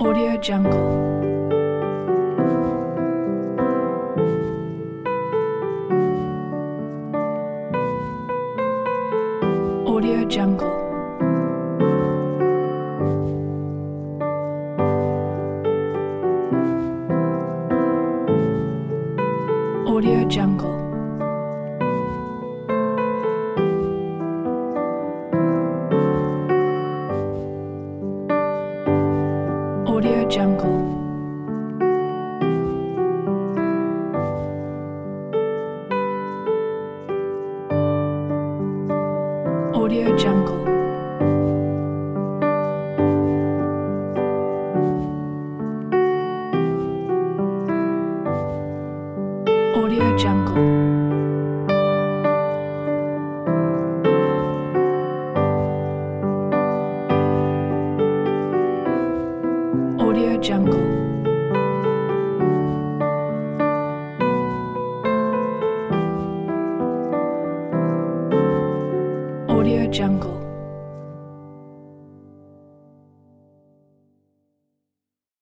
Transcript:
Audio Jungle. Audio Jungle. Audio Jungle. Audio Jungle. Audio Jungle. Audio Jungle. Audio Jungle. Audio Jungle.